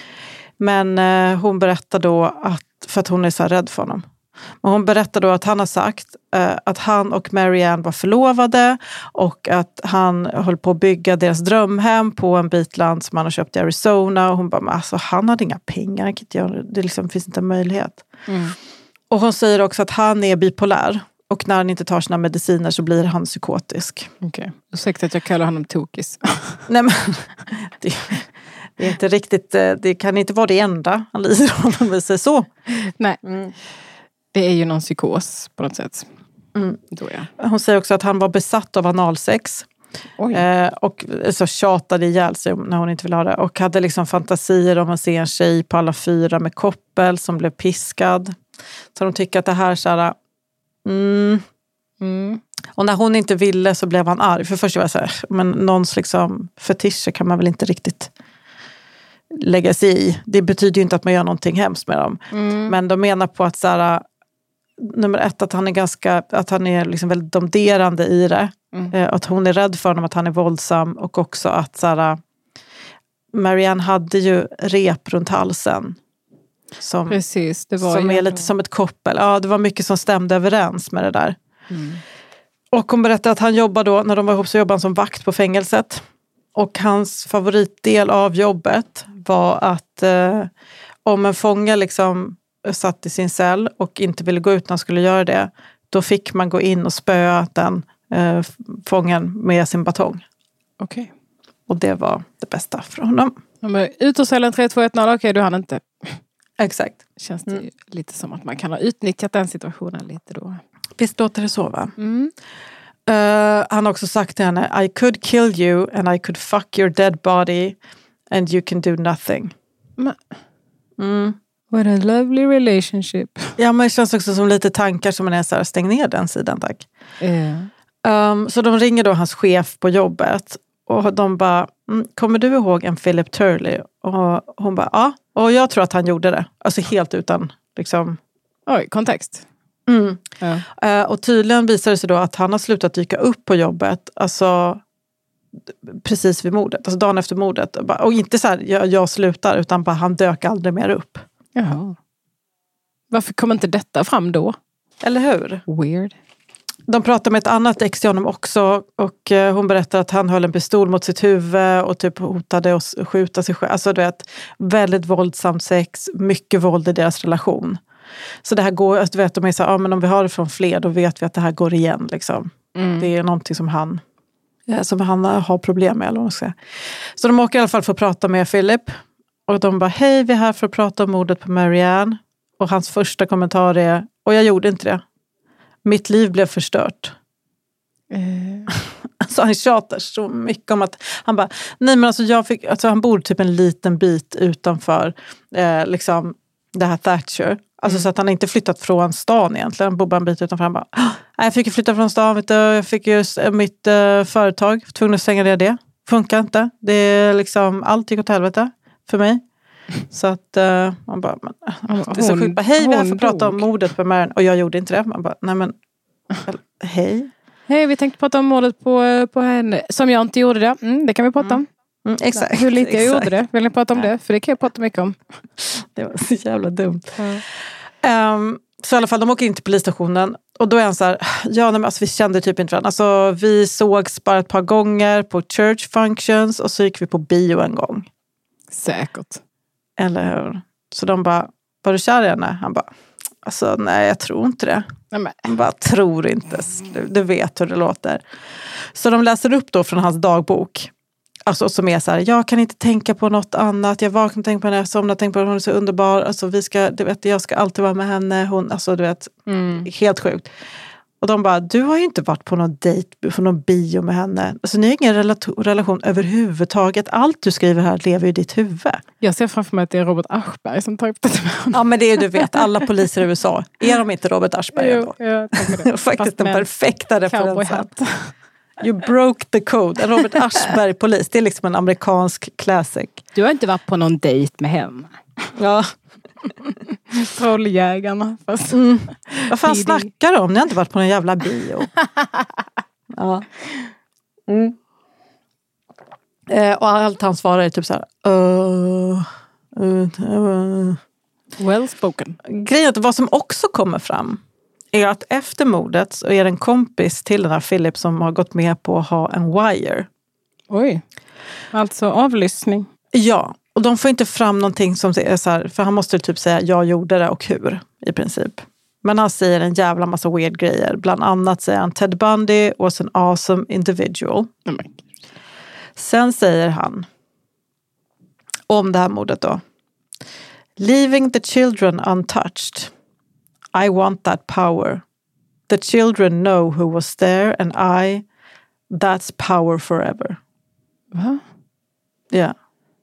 Men eh, hon berättar då att, för att hon är så här rädd för honom. Men hon berättar då att han har sagt eh, att han och Marianne var förlovade och att han höll på att bygga deras drömhem på en bit land som han har köpt i Arizona. Och hon bara, men alltså han hade inga pengar, det liksom finns inte en möjlighet. Mm. Och hon säger också att han är bipolär och när han inte tar sina mediciner så blir han psykotisk. Okej, okay. Ursäkta att jag kallar honom tokis. Nej men, det, det är inte riktigt, det kan inte vara det enda han lider om man vill säga så. Nej. Mm. Det är ju någon psykos på något sätt. Mm. Då, ja. Hon säger också att han var besatt av analsex. Eh, och så tjatade ihjäl sig när hon inte ville ha det. Och hade liksom fantasier om att se en tjej på alla fyra med koppel som blev piskad. Så de tycker att det här så här... Mm, mm. Och när hon inte ville så blev han arg. För först var jag så här, men någons liksom fetischer kan man väl inte riktigt lägga sig i. Det betyder ju inte att man gör någonting hemskt med dem. Mm. Men de menar på att så här, nummer ett, att han är ganska, att han är liksom väldigt domderande i det. Mm. Att hon är rädd för honom, att han är våldsam. Och också att så här, Marianne hade ju rep runt halsen. Som, Precis, det var som ju är lite som ett koppel. Ja, det var mycket som stämde överens med det där. Mm. Och hon berättade att han jobbade då, när de var ihop så jobbade han som vakt på fängelset. Och hans favoritdel av jobbet var att eh, om en fånge liksom satt i sin cell och inte ville gå ut när han skulle göra det, då fick man gå in och spöa den eh, fången med sin batong. Okej. Okay. Och det var det bästa för honom. Ja, men ut och cellen tre två ett noll, okej, okay, du hann inte. Exakt. Känns det mm. ju lite som att man kan ha utnyttjat den situationen lite då. Visst låter det så, va? Mm. Uh, han har också sagt till henne, I could kill you and I could fuck your dead body and you can do nothing. Men, mm. What a lovely relationship. Ja, men det känns också som lite tankar som man är så här, stäng ner den sidan, tack. Yeah. Um, så de ringer då hans chef på jobbet och de bara, mm, kommer du ihåg en Philip Turley? Och hon bara, ja. Och jag tror att han gjorde det. Alltså helt utan liksom... Oj, kontext. Mm. Ja. Uh, och tydligen visar det sig då att han har slutat dyka upp på jobbet. Alltså precis vid mordet. Alltså dagen efter mordet. Och inte så här, jag, jag slutar. Utan bara han dök aldrig mer upp. Jaha. Varför kom inte detta fram då? Eller hur? Weird. De pratar med ett annat ex till honom också. Och uh, hon berättar att han höll en pistol mot sitt huvud. Och typ hotade att skjuta sig själv. Alltså du vet, väldigt våldsamt sex. Mycket våld i deras relation. Så det här går, du vet, de är så här, ja, men om vi har det från fler, då vet vi att det här går igen liksom. Mm. Det är någonting som han ja, som han har problem med, eller vad man ska säga. Så de åker i alla fall för att prata med Philip. Och de bara, hej, vi är här för att prata om mordet på Marianne. Och hans första kommentar är, och jag gjorde inte det. Mitt liv blev förstört. Mm. Alltså han tjatar så mycket om att, han bara, nej men alltså jag fick, alltså han bor typ en liten bit utanför eh, liksom det här Thatcher. Alltså mm. så att han inte flyttat från stan egentligen. Han bor bara en bit utanför. Han bara, nej, jag fick ju flytta från stan. Vet du, jag fick ju mitt uh, företag. Tvungen att stänga ner det. Funkar inte. Det är liksom, allt gick åt helvete för mig. Så att uh, man bara, man, det är så sjukt. Hej, vi är här för att prata om mordet på Marianne. Och jag gjorde inte det. Man bara, nej men, hej. Hej, vi tänkte prata om mordet på, på henne. Som jag inte gjorde det. Mm, det kan vi prata om. Mm, exakt. Hur lite jag exakt. gjorde det. Vill ni prata om Nej. det? För det kan jag prata mycket om. Det var så jävla dumt. Mm. Um, så i alla fall, de åker in till polisstationen. Och då är han så här, ja nej, men alltså, vi kände typ inte varandra. Alltså vi sågs bara ett par gånger på church functions. Och så gick vi på bio en gång. Säkert. Eller hur? Så de bara, var du kär i henne? Han bara, alltså nej jag tror inte det. Nej, han bara, tror inte. Du, du vet hur det låter. Så de läser upp då från hans dagbok. Alltså som är så här, jag kan inte tänka på något annat. Jag vaknar och tänker på henne, jag somnar och tänker på henne, hon är så underbar. Alltså vi ska, du vet, jag ska alltid vara med henne. Hon, alltså du vet, mm. helt sjukt. Och de bara, du har ju inte varit på någon dejt, på någon bio med henne. Alltså ni har ingen relation, relation överhuvudtaget. Allt du skriver här lever i ditt huvud. Jag ser framför mig att det är Robert Aschberg som tar upp det med honom. Ja men det är du vet, alla poliser i U S A. Är de inte Robert Aschberg? Jo, jag tänker det. Faktiskt den perfekta referensen. You broke the code. En Robert Aschberg-polis. Det är liksom en amerikansk classic. Du har inte varit på någon dejt med henne. Ja. Trolljägarna. Fast... Mm. Vad fan snackar du om? Ni har inte varit på någon jävla bio. Ja. Mm. Eh, och allt han svarar är typ så här. Uh, uh, uh. Well spoken. Grejen är vad som också kommer fram är att efter mordet så är det en kompis till den här Philip som har gått med på att ha en wire. Oj. Alltså avlyssning. Ja, och de får inte fram någonting som är så här, för han måste typ säga jag gjorde det och hur i princip. Men han säger en jävla massa weird grejer. Bland annat säger han Ted Bundy was an awesome individual. Mm. Sen säger han om det här mordet då. Leaving the children untouched. I want that power. The children know who was there and I That's power forever. Va? Ja. Yeah.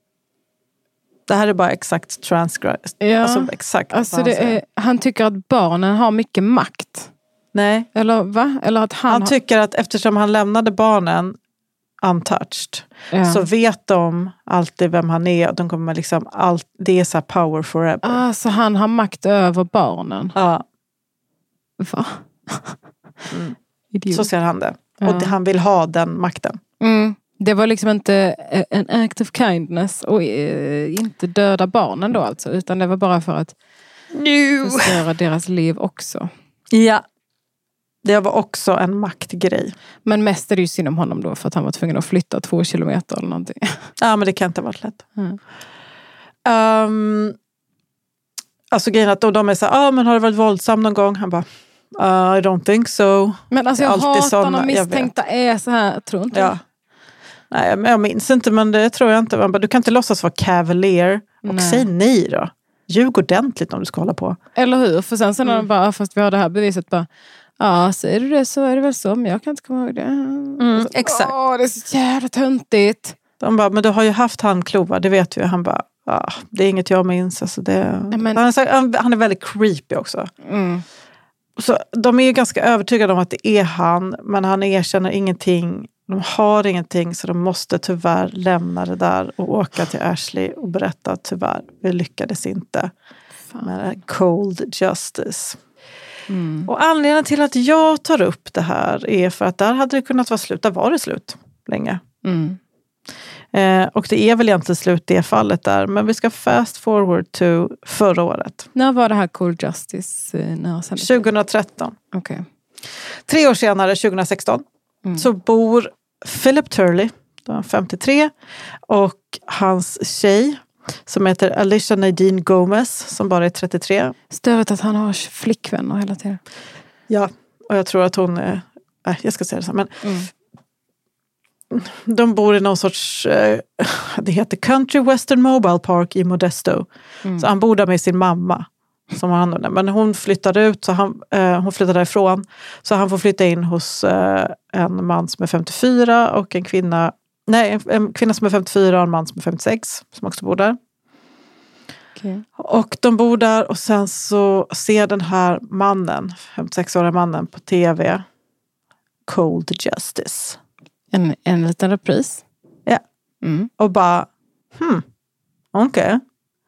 Det här är bara exakt transcribed. Ja. Alltså exakt. Alltså han, det är, han tycker att barnen har mycket makt. Nej. Eller va? Eller att han, han har... tycker att eftersom han lämnade barnen untouched, ja. Så vet de alltid vem han är. Och de kommer liksom allt, det är så här power forever. Ah, så han har makt över barnen. Ja. Va? Mm. Så ser han det. Ja. Och det, han vill ha den makten. Mm. Det var liksom inte en act of kindness och eh, inte döda barnen då alltså. Utan det var bara för att no. förstöra deras liv också. Ja. Det var också en maktgrej. Men mest är det ju synd om honom då. För att han var tvungen att flytta två kilometer eller någonting. Ja, men det kan inte ha varit lätt. Mm. Um, alltså grejen att de är så här, ah, men har det varit våldsam någon gång? Han bara, uh, I don't think so. Men alltså jag hatar när misstänkta är så här, tror inte ja. Nej, jag minns inte, men det tror jag inte. Bara, du kan inte låtsas vara cavalier och nej. Säg nej då. Ljug ordentligt om du ska hålla på. Eller hur? För sen så när mm. de bara, fast vi har det här beviset bara, ja, säger du det så är det väl så, men jag kan inte komma ihåg det. Mm, så, exakt. Åh, det är så jävla töntigt. De bara, men du har ju haft handklovar, det vet vi. Han bara, ja, det är inget jag minns. Alltså det... Nej, men... han, är, han, han är väldigt creepy också. Mm. Så de är ju ganska övertygade om att det är han, men han erkänner ingenting. De har ingenting, så de måste tyvärr lämna det där och åka till Ashley och berätta att tyvärr, vi lyckades inte Fan. Med cold justice. Mm. Och anledningen till att jag tar upp det här är för att där hade det kunnat vara slut. Där var det slut länge. Mm. Eh, och det är väl egentligen slut det fallet där. Men vi ska fast forward to förra året. När var det här cold justice? Eh, när sen... tjugohundratretton. Okej. Okay. Tre år senare, tjugohundrasexton. Mm. Så bor Philip Turley, då är femtiotre, och hans tjej som heter Alicia Nadine Gomez, som bara är trettiotre. Störigt att han har flickvänner hela tiden. Ja, och jag tror att hon är, nej, jag ska säga det så, men mm. de bor i någon sorts, det heter Country Western Mobile Park i Modesto. Mm. Så han bor där med sin mamma. Som har hand om det. Men hon flyttade ut, så han, eh, hon flyttade därifrån. Så han får flytta in hos eh, en man som är femtiofyra och en kvinna, nej, en, en kvinna som är femtiofyra och en man som är femtiosex som också bor där. Okay. Och de bor där och sen så ser den här mannen, femtiosex-åriga mannen på tv, Cold Justice. En, en liten repris. Ja. Mm. Och bara, hmm, okej. Okay.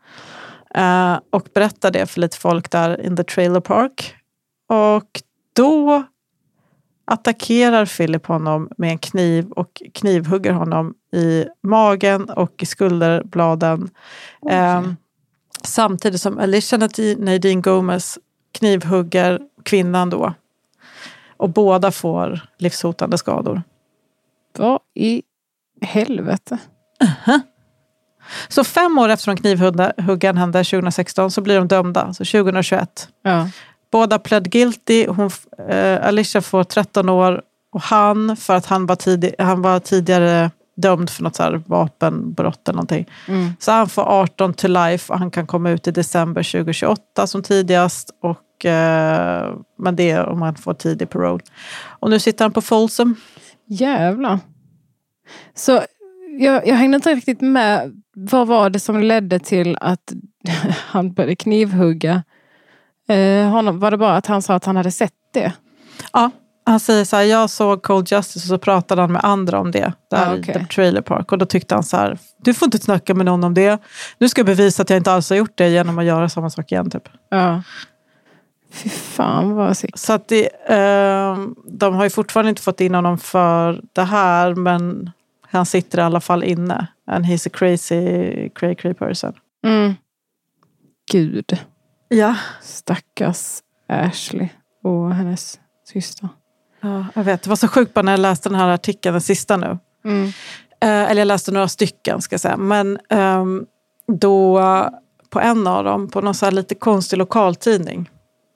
Uh, och berättar det för lite folk där in the trailer park. Och då attackerar Philip honom med en kniv och knivhugger honom i magen och i skulderbladen. Okay. Uh, samtidigt som Alicia Nadine Gomez knivhugger kvinnan då. Och båda får livshotande skador. Vad i helvete? Uh-huh. Så fem år efter de knivhuggan hände tjugohundrasexton så blir de dömda, så tjugohundratjugoett. Ja. Båda pled guilty, hon, eh, Alicia får tretton år och han, för att han var, tidig, han var tidigare dömd för något så här vapenbrott eller någonting. Mm. Så han får arton to life och han kan komma ut i december tjugohundratjugoåtta som tidigast, och, eh, men det är om han får tidig parole. Och nu sitter han på Folsom. Jävlar. Så jag, jag hängde inte riktigt med. Vad var det som ledde till att han började knivhugga eh, honom? Var det bara att han sa att han hade sett det? Ja, han säger så här, jag såg Cold Justice och så pratade han med andra om det där ah, okay. i The Trailer Park. Och då tyckte han så här, du får inte snacka med någon om det. Nu ska jag bevisa att jag inte alls har gjort det genom att göra samma sak igen typ. Ja. Fy fan vad sick. Så att det, eh, de har ju fortfarande inte fått in honom för det här, men han sitter i alla fall inne. And he's a crazy, cray, cray person. Mm. Gud. Ja. Stackars Ashley och hennes syster. Ja, jag vet. Det var så sjukt bara när jag läste den här artikeln, den sista nu. Mm. Eh, eller jag läste några stycken, ska jag säga. Men eh, då på en av dem, på någon så här lite konstig lokaltidning,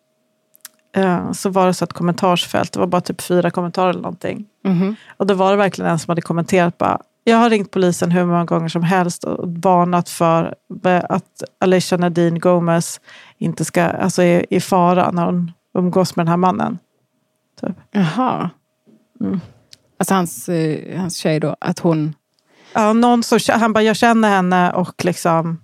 eh, så var det så ett kommentarsfält. Det var bara typ fyra kommentarer eller någonting. Mm. Och då var det verkligen en som hade kommenterat bara, jag har ringt polisen hur många gånger som helst och varnat för att Alicia Nadine Gomez inte ska, alltså är i fara när hon umgås med den här mannen. Typ. Jaha. Mm. alltså hans, eh, hans tjej då, att hon... Ja, någon så, han bara, jag känner henne och liksom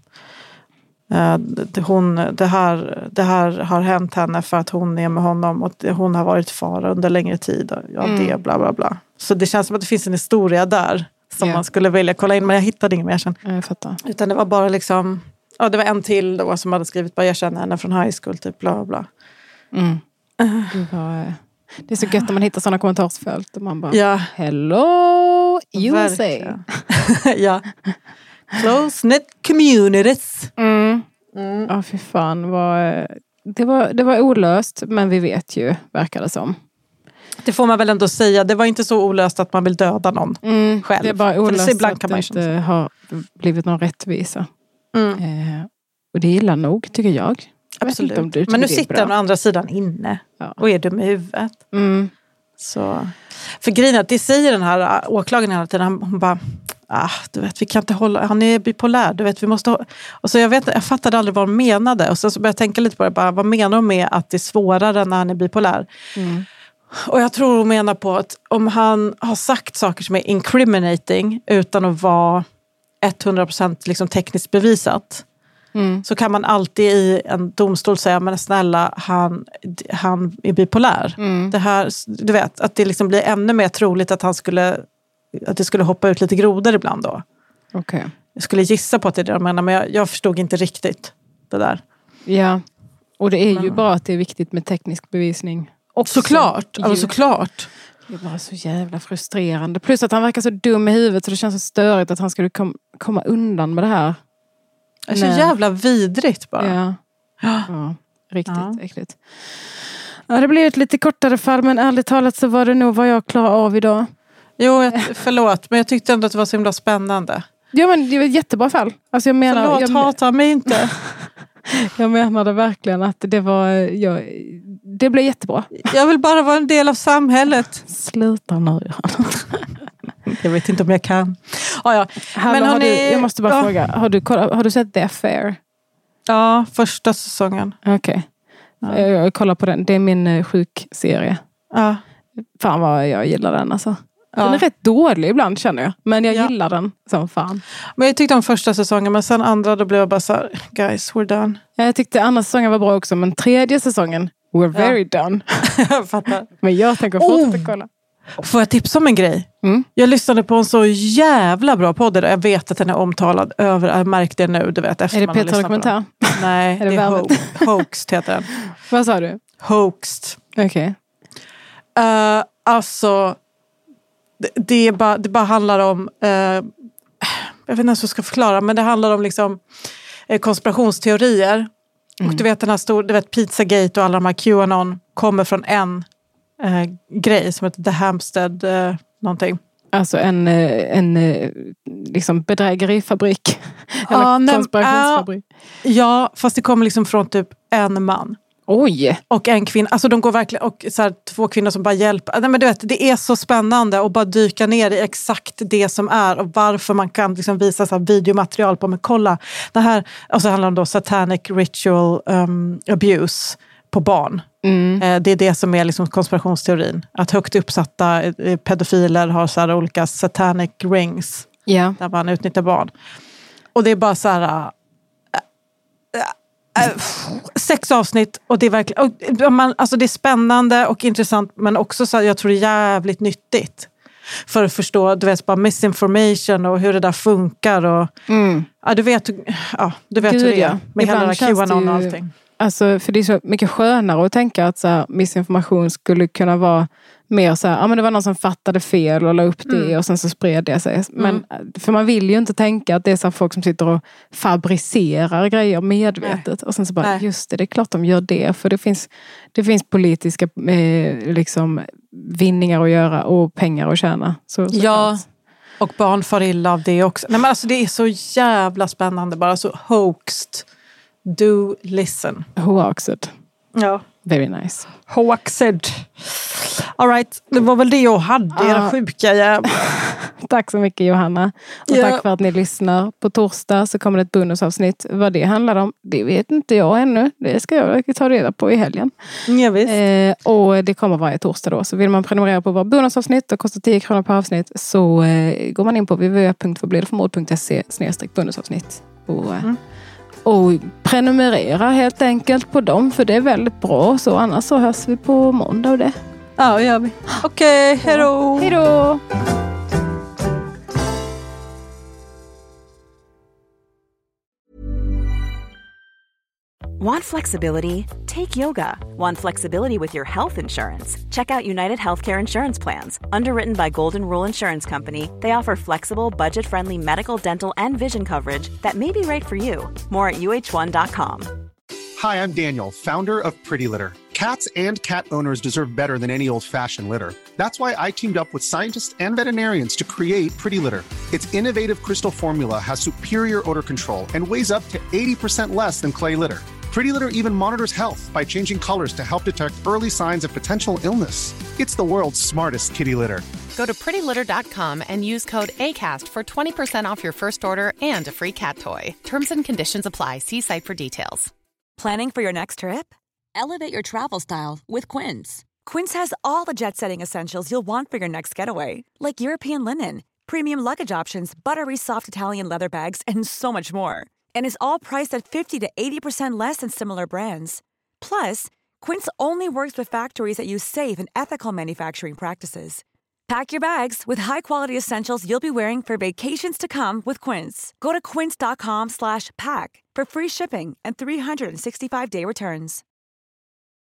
eh, det, hon, det, här, det här har hänt henne för att hon är med honom och det, hon har varit fara under längre tid. Och, ja, mm. det, bla bla bla. Så det känns som att det finns en historia där som yeah. man skulle vilja kolla in, men jag hittade inget mer sen. Jag fattar. Utan det var bara liksom, ja, det var en till då som hade skrivit, bara jag känner henne från high school, typ bla bla. Mm. Uh. Det, var, det är så gött när man hittar sådana kommentarsfält och man bara, ja. Hello U S A. Ja. Close-knit communities. Mm. Mm. Ja, fy fan. Var, det, var, det var olöst, men vi vet ju, verkar det som. Det får man väl ändå säga. Det var inte så olöst att man vill döda någon mm. själv. Det är bara olöst att det inte har blivit någon rättvisa. Mm. Eh, och det är illa nog, tycker jag. Absolut. Jag du men nu sitter den å andra sidan inne. Ja. Och är dum i huvudet. Mm. Så. För grejen är att det säger den här åklagaren hela tiden. Hon bara, ah, du vet, vi kan inte hålla, han är bipolär, du vet, vi måste ha... Och så jag vet, jag fattade aldrig vad de menade. Och sen så började jag tänka lite på det, bara, vad menar de med att det är svårare när han är bipolär? Mm. Och jag tror hon menar på att om han har sagt saker som är incriminating utan att vara hundra procent liksom tekniskt bevisat, mm. så kan man alltid i en domstol säga, men snälla, han, han är bipolär. Mm. Det här, du vet, att det liksom blir ännu mer troligt att han skulle, att det skulle hoppa ut lite grodor ibland då. Okay. Jag skulle gissa på att det är det de menar, men jag, jag förstod inte riktigt det där. Ja, och det är men. ju bara att det är viktigt med teknisk bevisning. Och såklart, alltså såklart. Det är bara så jävla frustrerande. Plus att han verkar så dum i huvudet så det känns så störigt att han skulle kom, komma undan med det här. Det är så Nej. jävla vidrigt bara. Ja, ja riktigt ja. äckligt. Ja, det blev ett lite kortare fall, men ärligt talat så var det nog vad jag klarar av idag. Jo, jag, förlåt, men jag tyckte ändå att det var så himla spännande. Ja, men det var ett jättebra fall. Alltså jag menar, förlåt, jag, hata mig inte. Jag menade verkligen att det var... Jag, det blev jättebra. Jag vill bara vara en del av samhället. Sluta nu. Jag vet inte om jag kan. Ah, ja. Hallå, men har du, jag måste bara ja. fråga. Har du, har du sett The Affair? Ja, första säsongen. Okej. Okay. Ja. Jag, jag kollar på den. Det är min sjukserie. Ja. Fan vad jag gillar den alltså. Ja. Den är rätt dålig ibland känner jag. Men jag ja. gillar den som fan. Men jag tyckte om första säsongen. Men sen andra då blev jag bara så här, guys, we're done. Jag tyckte andra säsongen var bra också. Men tredje säsongen, we're very ja. done. Jag fattar. Men jag tänker fortsätta oh. kolla. Får jag tipsa om en grej? Mm. Jag lyssnade på en så jävla bra podd. Jag vet att den är omtalad över. Jag märkte det nu, du vet. Efter är det man har Peter Dokumentär? Nej, det, det är ho- Hoaxed heter den. Vad sa du? Hoaxed. Okej. Okay. Uh, alltså... Det, det, är bara, det bara handlar om... Uh, jag vet inte ens hur jag ska förklara. Men det handlar om liksom eh, konspirationsteorier. Mm. Och du vet den här stor, du vet Pizzagate och alla de här QAnon kommer från en eh, grej som heter The Hampstead eh, någonting. Alltså en, en liksom bedrägerifabrik. Ja, eller konspirationsfabrik. Äh, ja, fast det kommer liksom från typ en man. Oj! Och en kvinna. Alltså de går verkligen, och så här, två kvinnor som bara hjälper. Nej, men du vet, det är så spännande att bara dyka ner i exakt det som är. Och varför man kan liksom visa så här videomaterial på. Men kolla, det här. Och så handlar det om då satanic ritual um, abuse på barn. Mm. Eh, det är det som är liksom konspirationsteorin. Att högt uppsatta eh, pedofiler har så här olika satanic rings. Yeah. Där man utnyttjar barn. Och det är bara så här... Äh, äh, äh, sex avsnitt. Och det är verkligen... Och man, alltså det är spännande och intressant. Men också så här, jag tror det är jävligt nyttigt. För att förstå, du vet, bara misinformation och hur det där funkar. Och, mm. ja, du vet, ja, du vet Gud, hur det är. Ja. Med Ibland hela QAnon och allting. Alltså, för det är så mycket skönare att tänka att så här, missinformation skulle kunna vara mer så här, ja men det var någon som fattade fel och la upp det mm. och sen så spred det sig. Men, mm. för man vill ju inte tänka att det är så folk som sitter och fabricerar grejer medvetet. Nej. Och sen så bara, Nej. just det, det är klart de gör det. För det finns, det finns politiska eh, liksom, vinningar att göra och pengar att tjäna. Så, så ja, klart. Och barn far illa av det också. Nej, men alltså, det är så jävla spännande, bara så hoaxed. Do listen. Hoaxed. Ja. Very nice. Hoaxed. All right, det var väl det jag hade, era ah. sjuka jävlar. Tack så mycket Johanna. Och ja. tack för att ni lyssnar. På torsdag så kommer det ett bonusavsnitt. Vad det handlar om, det vet inte jag ännu. Det ska jag ta reda på i helgen. Ja, visst. Eh, och det kommer varje torsdag då. Så vill man prenumerera på våra bonusavsnitt och kostar tio kronor per avsnitt, så eh, går man in på w w w punkt förbledförmod punkt se snedstreck bonusavsnitt. Och, eh, mm. och prenumerera helt enkelt på dem, för det är väldigt bra. Så annars så hörs vi på måndag av det. Ja, gör vi. Okej, okay, hejdå! Hejdå! Want flexibility? Take yoga. Want flexibility with your health insurance? Check out United Healthcare Insurance Plans. Underwritten by Golden Rule Insurance Company, they offer flexible, budget-friendly medical, dental, and vision coverage that may be right for you. More at U H one dot com. Hi, I'm Daniel, founder of Pretty Litter. Cats and cat owners deserve better than any old-fashioned litter. That's why I teamed up with scientists and veterinarians to create Pretty Litter. Its innovative crystal formula has superior odor control and weighs up to eighty percent less than clay litter. Pretty Litter even monitors health by changing colors to help detect early signs of potential illness. It's the world's smartest kitty litter. Go to pretty litter dot com and use code ACAST for twenty percent off your first order and a free cat toy. Terms and conditions apply. See site for details. Planning for your next trip? Elevate your travel style with Quince. Quince has all the jet-setting essentials you'll want for your next getaway, like European linen, premium luggage options, buttery soft Italian leather bags, and so much more. And is all priced at fifty to eighty percent less than similar brands. Plus, Quince only works with factories that use safe and ethical manufacturing practices. Pack your bags with high-quality essentials you'll be wearing for vacations to come with Quince. Go to quince dot com slash pack for free shipping and three sixty-five day returns.